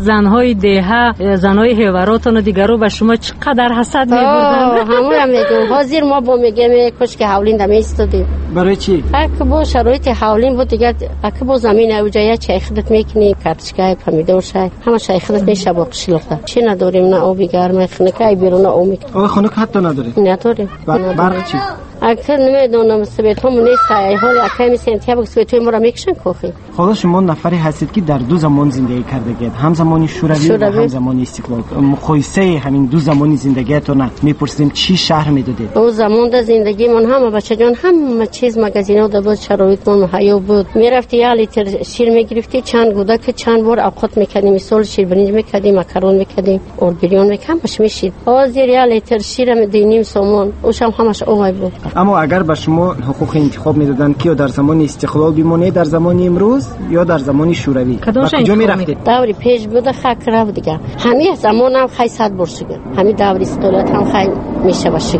زنهای دهه، زنهای هیوراتون و دیگرو به شما چقدر حسد می‌بردن؟ همون میگم حاضر ما با میگم کاش که حولین دم ایستادیم. برای چی؟ اگه با شرایط حولین بود دیگه، اگه با زمین اوجایه چای خدمت میکنی، کارتشکای پمیدور شای همه چای خدمت میشه با قشلوقه. چی نداریم؟ نه آبی گرم، خنکای بیرون آمی. خنک حتی نداریم. نداریم. برق چی؟ اگر نمیدونم سبیت هم نیست حال اکای میسن که بگس بیتوی مرا میکشن کوخی. خدا شما نفری هستید که در دو زمان زندگی کردگید، هم زمانی شوروی و هم زمانی استقلال. مقایسه همین دو زمانی زندگیتون میپرسیم چی شهر میدادید؟ او زمان در زندگی من هم بچه جان همه چیز مغازینا بود، شرایط من مهیا بود. میرفتی یه لیتر شیر میگرفتی، چند گودک چند بار اوقات میکردیم، مثال شیر برنج میکردیم، ماکارون میکردیم، اور بریون میکردیم، همش میشید. حاضر یه لیتر شیر میدینیم سومون، اوشم همش اومای بود. اما اگر به شما حقوق انتخاب میدادن که در زمان استقلال بمونید در زمان امروز یا در زمان شوروی، کجا میرفتید؟ دوری پیش بود خاک رفت دیگه. همین زمان هم خیلی صد بار شده. همین دوری استقلال هم خیلی میشه باشه.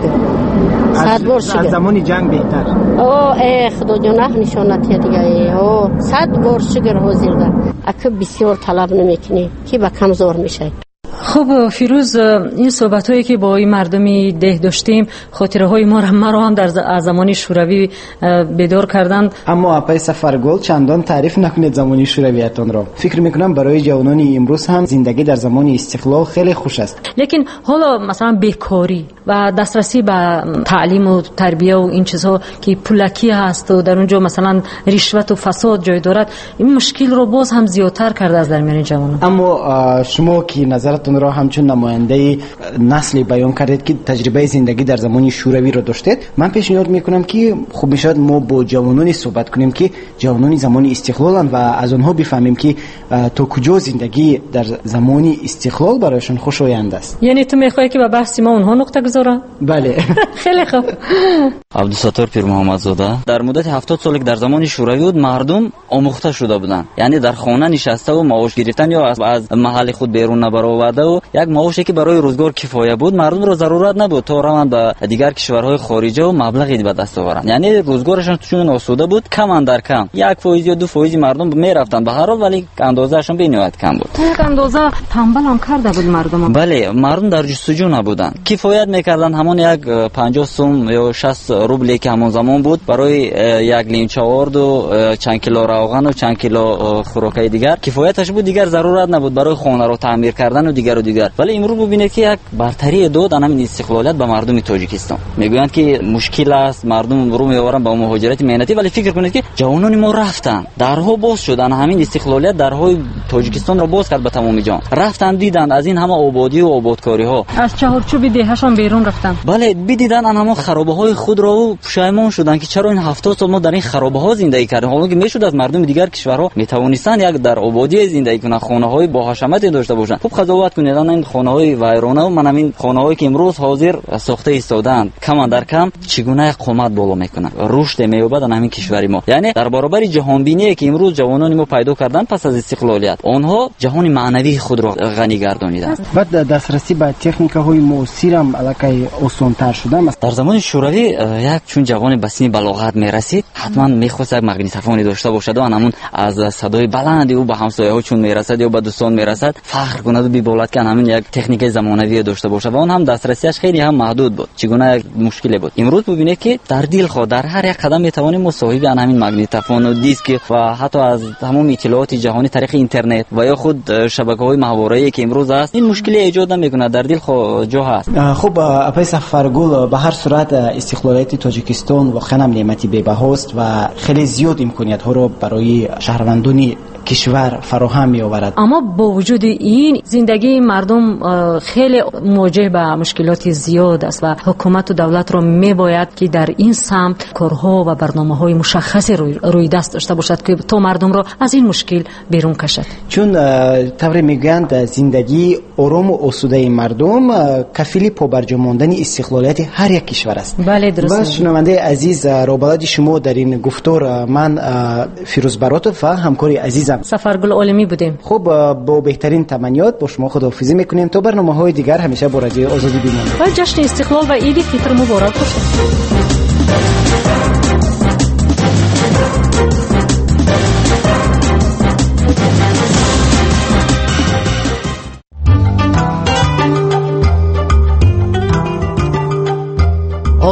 صد بار شده. از زمان جنگ بهتر. ای خدا جان نشانتی دیگه. صد بار شده حاضر ده. اگه بسیار طلب نمیکنی که با کم زور میشه. خب فیروز، این صحبت‌هایی که با این مردمی ده داشتیم خاطره‌های ما رو هم در زمان شوروی بیدار کردند. اما اپای سفرگل چندان تعریف نکنید زمان شورویتون را. فکر میکنم برای جوانان امروز هم زندگی در زمان استقلال خیلی خوش است. لیکن حالا مثلا بیکاری و دسترسی به تعلیم و تربیه و این چیزها که پولکی هست و در اونجا مثلا رشوت و فساد جای دارد، این مشکل رو باز هم زیادتر کرده از در میان جوانان. اما شما که نظرتون را همچون نماینده نسلی بیان کردید که تجربه زندگی در زمان شوروی را داشتید، من پیشنهاد میکنم که خوب میشد ما با جوانانی صحبت کنیم که جوانان زمان استقلالن و از اونها بفهمیم که تا کجا زندگی در زمان استقلال برایشان خوشایند است. یعنی تو میخوای که به بحث ما اونها نقطه گذارن؟ بله. خیلی خوب. عبدالستار پیر محمدزاده، در مدت 70 سال در زمان شوروی بود مردم آموخته شده بودند، یعنی در خانه نشسته و معاش گرفتن یا از محل خود بیرون نبرآورده و یک معاشی که برای روزگار کفایه بود، مردم را ضرورت نبود تا روند به دیگر کشورهای خارجی و مبلغی به دست آورند، یعنی روزگارشان چون آسوده بود. کم اندر کم 1% یا 2% مردم میرفتند به هر حال، ولی اندازه‌شون بینهایت کم بود. یک اندازه تنبل هم کرده بود مردم. بله، مردم در جستجو نبودند، کفایت میکردند. همون یک 50 سوم یا 60 روبلی که همون زمان بود برای یک لیم چوارد و چند کیلو روغن و چند کیلو خوراکای دیگر کفایتش بود، دیگر ضرورت نبود برای خانه رو تعمیر کردن و دیگر. ولی امروز ببینید که یک برتری داد همین استقلالیت به مردم تاجیکستان. میگویند که مشکل است، مردم رو میآورن با مهاجرت مهنتی، ولی فکر کنید که جوانان ما رفتن، درها باز شدن، همین استقلالیت درهای تاجیکستان رو باز کرد به تمام جهان. رفتن دیدن از این همه آبادی و آبادکاری ها، از چهارچوب دههشان بیرون رفتن. بله، دیدن همه خرابه های خود را و پشیمان شدن که چرا این 70 سال ما در این خرابه ها زندگی کردیم، حالا که میشد از مردم دیگر کشورها میتوانستن یک در آبادی زندگی کنن، خانه های با حشمت داشته باشن. خب قضاوت کنید این خانه‌های ویرانه و من همین خانه‌هایی که امروز حاضر ساخته ایستادند کم در کم چگونه قامت بالا میکنن، رشد می‌یابد همین کشوری ما. یعنی در برابر جهان بینی که امروز جوانان ما پیدا کردن پس از استقلالیت، آنها جهان معنوی خود را غنی گردانیدند. بعد دسترسی به تکنیک‌های معاصر هم الکی آسان‌تر شده. در زمان شوروی یک چون جوان به سن بلاغت میرسید حتما می‌خواست یک مغنیتوفونی داشته باشد و همون از صدای بلندی او به همسایه‌ها چون میرسد یا به دوستان میرسد فخر کند و ببالد که همین یک تکنیک زمانوی داشته باشه و اون هم دسترسیش خیلی هم محدود بود. چگونه مشکلی بود. امروز ببینید که در دل خود در هر یک قدم میتوانیم مصاحبه همین مغنیتوفون و دیسک و حتی از تمام اطلاعات جهانی طریق اینترنت و یا خود شبکه‌های ماهواره‌ای که امروز هست این مشکلی ایجاد نمیکنه، در دل خود جا هست. خب اپای سفرگل، به هر صورت استقلالیت تاجیکستان واقعا نعمتی بی‌بهاست و خیلی زیاد امکانیت‌ها رو برای شهروندان کشور فراهم می‌آورد. اما با وجود این زندگی مردم خیلی مواجه به مشکلات زیاد است و حکومت و دولت را میباید که در این سمت کارها و برنامه‌های مشخصی روی دست داشته باشد که تا مردم را از این مشکل بیرون کشد. چون طوری میگویند زندگی آرام و آسوده مردم کفیل پابرجا ماندن استقلالیت هر یک کشور است. بله درسته. بس شنونده عزیز، رابطه شما در این گفتار من فیروز براتوف و همکاری عزیزم سفرگل عالمی بودیم. خب با بهترین تمنیات با شما خداحافظی میکنیم تا برنامه‌های دیگر همیشه با رادیو آزادی بمانید. و جشن استقلال و عید فطر مبارک باشه.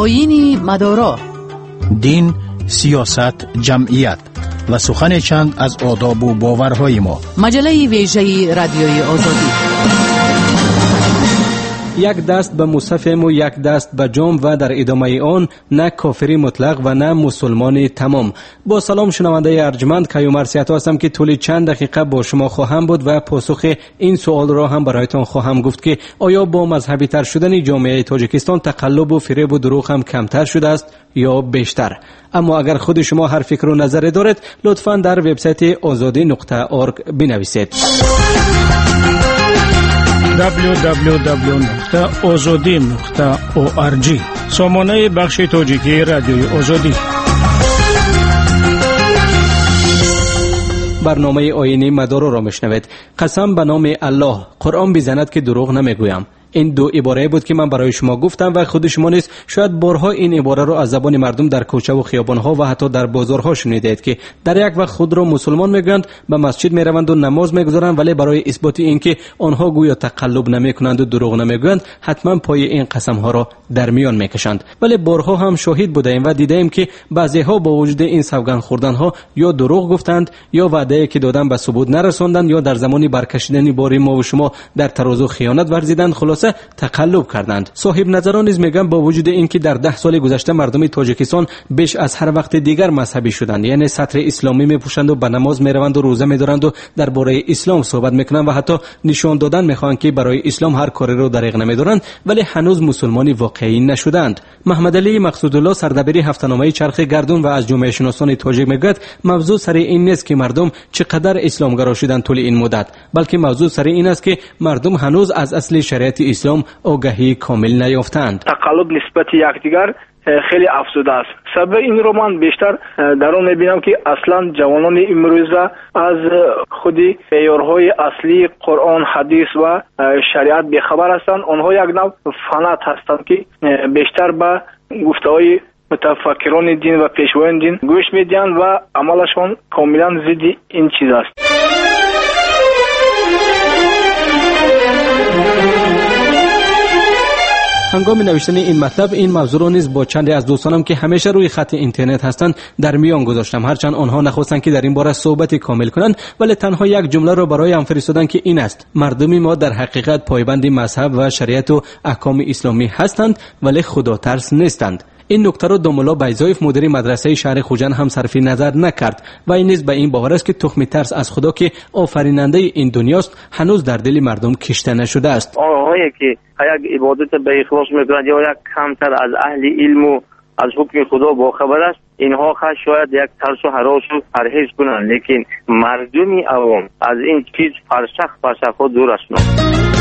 آیین مدارا، دین، سیاست، جمعیت و سخن چند از آداب و باورهای ما. مجله ویژه رادیوی آزادی. یک دست به مصحف و یک دست به جام و در ادامه آن نه کافری مطلق و نه مسلمان تمام. با سلام شنونده ارجمند، کیومرثیت هستم که طول چند دقیقه با شما خواهم بود و پاسخ این سوال را هم برایتان خواهم گفت که آیا با مذهبی تر شدن جامعه تاجیکستان تقلب و فریب و دروغ هم کمتر شده است یا بیشتر؟ اما اگر خود شما هر فکر و نظری دارید لطفاً در وبسایت azadi.org بنویسید. www.azadi.org سامانه بخش تاجیکی رادیوی آزادی. برنامه آیینی مدارا را میشنوید. قسم به نام الله، قرآن بزند که دروغ نمیگویم. این دو عباره بود که من برای شما گفتم و خود شما نیز شاید بارها این عباره را از زبان مردم در کوچه و خیابان‌ها و حتی در بازارها شنیدید که در یک وقت خود را مسلمان میگویند، به مسجد میروند و نماز میگذارند، ولی برای اثبات اینکه آنها گویا تقلب نمیکنند و دروغ نمیگویند حتما پای این قسم‌ها را در میان میکشند. ولی بارها هم شاهد بودیم و دیدیم که بعضی‌ها با وجود این سوگند خوردن‌ها یا دروغ گفتند یا وعده‌ای که دادن به ثبوت نرساندند یا در زمان برکشیدن بار ما و شما در ترازو خیانت ورزیدند، خلاصه تقلب کردند. صاحب نظران نیز میگن با وجود اینکه در 10 سال گذشته مردم تاجیکستان بیش از هر وقت دیگر مذهبی شدند، یعنی سطر اسلامی میپوشند و به نماز میروند و روزه میدارند و درباره اسلام صحبت میکنند و حتی نشان دادن میخواهند که برای اسلام هر کاری رو دریغ نمیدارند، ولی هنوز مسلمانی واقعی نشدند. محمد علی مقصودالله، سردبیر هفته‌نامه چرخ گردون و از جامعه شناسان تاجیک میگوید موضوع سر این نیست که مردم چقدر اسلامگرا شدند طول این مدت، بلکه موضوع سر این است که مردم هنوز از اصل شریعت اسلام آگاهی کامل نیافتند. تقلب نسبت یکدیگر خیلی افزوده است. سبب این رو من بیشتر در اون میبینم که اصلا جوانان امروزه از خودی معیارهای اصلی قرآن، حدیث و شریعت بیخبر هستند. آنها یک نوع فنات هستند که بیشتر به گفته‌های متفکران دین و پیشوایان دین گوش میدهند و عملشان کاملا ضد این چیز است. هنگام نوشتن این مطلب این موضوع را نیز با چند از دوستانم که همیشه روی خط اینترنت هستند در میان گذاشتم، هرچند آنها نخواستند که در این باره صحبتی کامل کنند، ولی تنها یک جمله را برایم فرستادند که این است: مردم ما در حقیقت پایبند مذهب و شریعت و احکام اسلامی هستند ولی خدا ترس نیستند. این نکته را دوملا بیزایف مدیر مدرسه شهر خوجند هم صرف نظر نکرد و این نیز به این باور است که تخم ترس از خدا که آفریننده این دنیاست هنوز در دل مردم کشته نشده است. آنهایی که یک عبادت به اخلاص میکنند یا یک کمتر از اهل علم و از حکم خدا با خبر است، اینها شاید یک ترس و هراس و پرهیز کنند، لیکن مردم عوام از این چیز فرسخ دور هستند.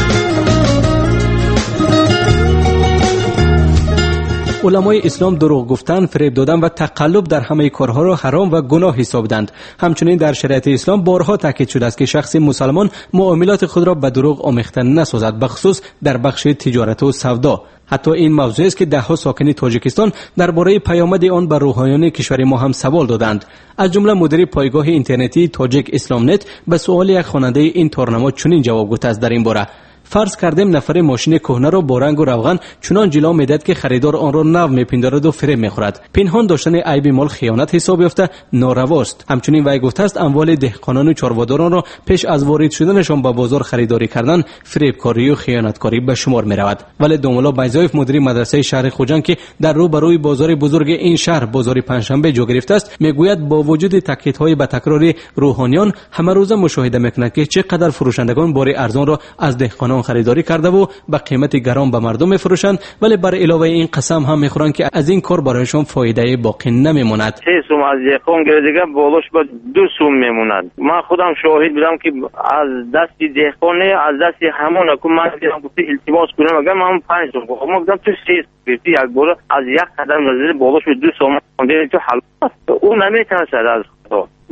علمای اسلام دروغ گفتن، فریب دادن و تقلب در همه کارها را حرام و گناه حسابیدند. همچنین در شریعت اسلام بارها تاکید شده است که شخص مسلمان معاملات خود را به دروغ آمیخته نسازد، بخصوص در بخش تجارت و سودا. حتی این موضوع است که دهها ساکن تاجیکستان درباره پیامد آن بر روحانیان کشور ما هم سوال دادند. از جمله مدیر پایگاه اینترنتی تاجیک اسلام نت به سوال یک خواننده این تارنما چنین جواب گفته است در این باره: فرض کردیم نفر ماشین کهنه را با رنگ و روغن چنان جلو میداد که خریدار آن را نو میپندارد و فریب میخورد. پنهان داشتن عیب مال خیانت حساب یافته نارواست. همچنین وی گفته است اموال دهقانان و چاره‌داران را پیش از وارد شدنشان به بازار خریداری کردن فریبکاری و خیانتکاری به شمار میرود. ولی دوملا بیزایف مدیر مدرسه شهر خوجند که در روبروی بازار بزرگ این شهر بازار پنجشنبه جا گرفته است میگوید با وجود تاکیدهای به تکرار روحانیان همه روزه مشاهده میکند که چقدر فروشندگان بار ارزان را از دهقانان خریداری کرده و به قیمت گران به مردم میفروشند، ولی بر علاوه این قسم هم میخورند که از این کار برایشان فایده باقی نمیماند. 3 سوم از دهقان گرفته بالاش با 2 سوم میموند. من خودم شاهد بودم که از دست دهقان از دست همون که من دیدم گفت التماس کنم اگر من 5 سوم گفتم گفتم تو 3 گرفتی یک بار از یک قدم نزدیک بالاش 2 سوم دیدم تو حل اون نمیتونه از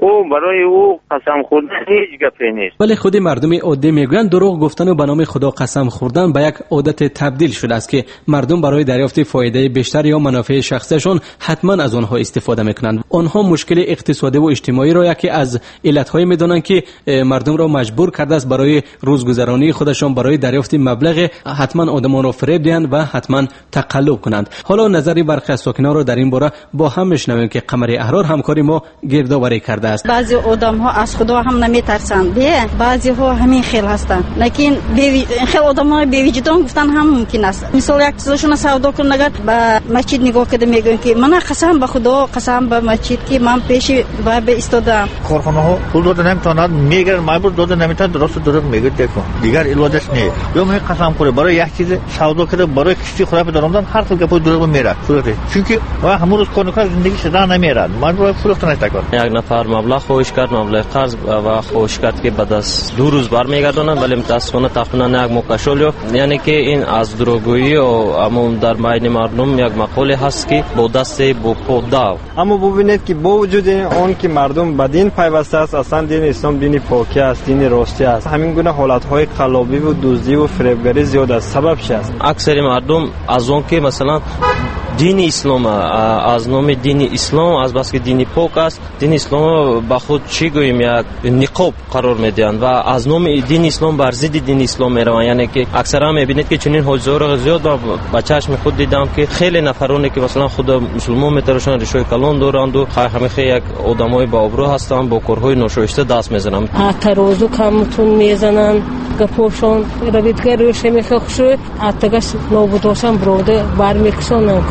او برای او قسم خوردن هیچ گپی نیست. ولی خود مردم عادی میگویند دروغ گفتن و به نام خدا قسم خوردن به یک عادت تبدیل شده است که مردم برای دریافت فایده بیشتر یا منافع شخصیشان حتما از آنها استفاده میکنند. آنها مشکل اقتصادی و اجتماعی را یکی از علتهای میدانند که مردم را مجبور کرده است برای روزگذرانی خودشان برای دریافت مبلغ حتما آدمان را فریب دهند و حتما تقلب کنند. حالا نظری برخی از ساکنان را در این باره با هم میشنویم که قمر احرار همکاری ما گردآوری کرده است. بعضی آدم ها از خدا هم نمیترسند، بعضی ها همین خیل هستند، لیکن خیلی آدم ها بی وجدان گفتن هم ممکن است. مثال یک چیزشون سودا کنن، اگر به مسجد نگاه کرده میگن که من قسم به خدا قسم به مسجد که من پیش باب ایستادم. کارخانه ها پول داده نمیتونن، میگن مجبور داده نمیتونن، درست دروغ میگه دیگه دیگر الوادش نیست. یا می قسم خوره برای یک چیز سودا کرده برای کسی خراب دارم هر خیلی گپ دروغ میره صورت، چونکه همون روز کار کنه زندگیش را نمیره، مجبور فروختن تکار. یک نفر مبلغ خواهش کرد، مبلغ قرض و خواهش کرد که بعد از 2 روز برمیگردونن، ولی متاسفانه تقریبا یک مکشول، یعنی که این از دروغگویی و همون در میان مردم یک مقوله هست که با دست بودا. اما ببینید که با وجود آن که مردم به دین پیوسته است، اصلا دین اسلام دین پاکی است، دین راستی است، همین گونه حالت‌های قلابی و دزدی و فریبگری زیاد است. سببش است اکثر مردم از اون که مثلا دین اسلام از نام دین اسلام از بس که دین پاک است، دین اسلام با خود چی گوییم یک نقاب قرار میدهند و از نام دین اسلام بر ضد دین اسلام میروند. یعنی که اکثرا میبینید که چنین حضور زیاد با چشم خود دیدم که خیلی نفرانی که مثلا خود مسلمان میتراشن رشوه کلان دارند و همه یک آدمای با ابرو هستند، با کارهای ناشایسته دست میزنند. ترازو کمتون میزنن، گپوشون رویدگر روش میخوشد، اتگاش نابودوشن بروده برمیکشونن.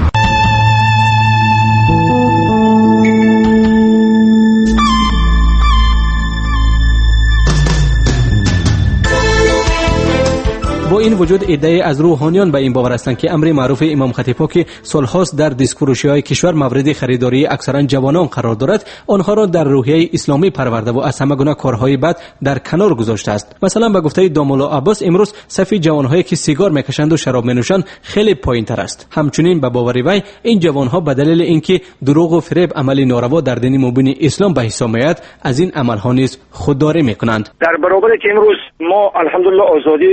با این وجود ایده از روحانیان به این باور هستند که امر معروف امام خطیب که سالهاست در دیسک‌فروشی‌های کشور مورد خریداری اکثرا جوانان قرار دارد، آنها را در روحیه اسلامی پرورده و از همه گونه کارهای بد در کنار گذاشته است. مثلا به گفته دامولا عباس امروز صف جوانهایی که سیگار میکشند و شراب مینوشند خیلی پایین‌تر است. همچنین به باور وی این جوانها به دلیل اینکه دروغ و فریب عملی ناروا در دین مبین اسلام به حساب میآید، از این عمل‌ها نیز خودداری میکنند. در برابر که امروز ما الحمدلله آزادی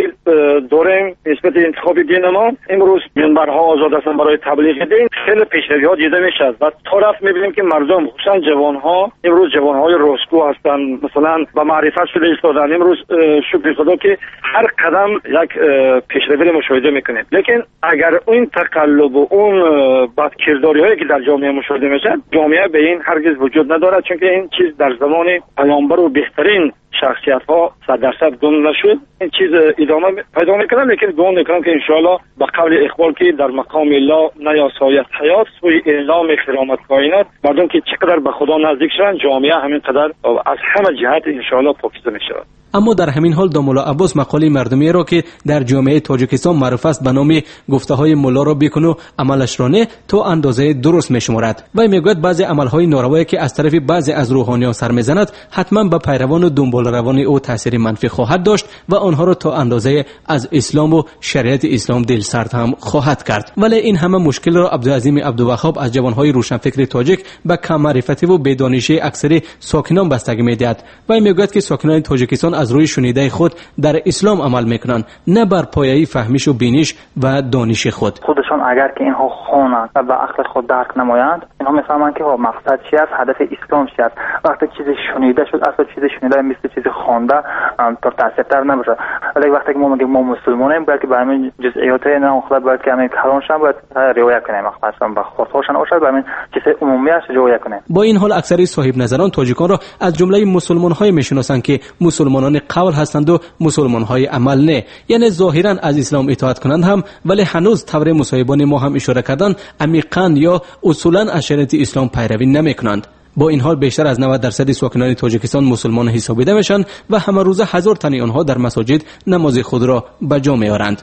داریم نسبت انتخاب دین ما، امروز منبرها آزاد هستند برای تبلیغ دین، خیلی پیشروی‌ها دیده میشه و طرف میبینیم که مردم خصوصا جوانها امروز جوانهای راستگو هستند، مثلا با معرفت شده ایستادن. امروز شکر خدا که هر قدم یک پیشروی مشاهده میکنیم، لیکن اگر این تقلب و اون بدکرداری‌هایی که در جامعه مشاهده میشه، جامعه به این هرگز وجود ندارد، چون که این چیز در زمان پیامبر و بهترین شخصیت‌ها 100% گم نشد. این چیز ادامه پیدا میکنم، لیکن گم میکنم که انشاءالله با قول اقبال که در مقام الله نیاساید حیات سوی اعلام کرامت کائنات، مردم که چقدر به خدا نزدیک شدن، جامعه همین قدر از همه جهت انشاءالله پاکیزه میشود. اما در همین حال دامولا عباس مقاله مردمی را که در جامعه تاجیکستان معروف است به نام گفته‌های ملا را بکن و عملش را نه تا اندازه درست میشمارد. و میگوید بعضی عمل‌های ناروایی که از طرف بعضی از روحانیان سر میزند حتما به پیروان و دنبال روان او تاثیر منفی خواهد داشت و آنها را تا اندازه از اسلام و شریعت اسلام دلسرد هم خواهد کرد. ولی این همه مشکل را عبدالعظیم عبدالوهاب از جوانهای روشنفکر تاجیک به کم معرفتی و بدانشی اکثر ساکنان بستگی می‌دهد. و میگوید که ساکنان تاجیکستان از روی شنیده خود در اسلام عمل میکنند، نه بر پایه فهمیش و بینش و دانش خود. خودشان اگر که اینها خوانند و به عقل خود درک نمایند، اینها میفهمند که مقصد چی است، هدف اسلام چی است. وقتی چیزی شنیده شد، اصلا چیزی شنیده مثل چیزی خوانده پر تاثیرتر نمیشه. ولی وقتی که ما میگیم ما مسلمانیم، باید که به همین جزئیات نه خود باید که همین کلامشان باید رعایت کنیم، مقصدشان به خودشان باشه، به همین چیز عمومی است رعایت کنیم. با این حال اکثر صاحب نظران تاجیکان را از جمله مسلمان‌های میشناسند که مسلمانان قول هستند و مسلمان‌های عمل نه، یعنی ظاهراً از اسلام اطاعت کنند هم، ولی هنوز طور مصاحبان ما هم اشاره کردن عمیقاً یا اصولاً از شریعت اسلام پیروی نمی‌کنند. با این حال بیشتر از 90% ساکنان تاجیکستان مسلمان حسابیده میشن و همه روزه هزار تن آنها در مساجد نماز خود را به جا میارند.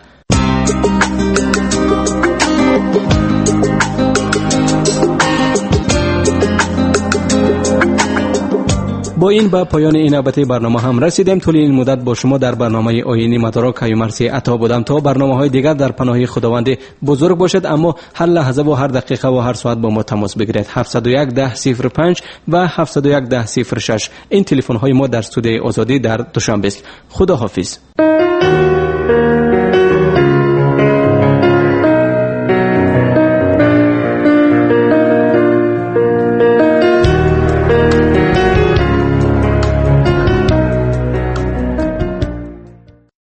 با این به پایان این نوبت برنامه هم رسیدیم. طول این مدت با شما در برنامه آیینی مدارا کیومرثی عطا بودم. تا برنامه‌های دیگر در پناه خداوند بزرگ باشد، اما هر لحظه و هر دقیقه و هر ساعت با ما تماس بگیرید. 701 1005 و 701 1006 این تلفن های ما در استودیوی آزادی در دوشنبه است. خدا حافظ.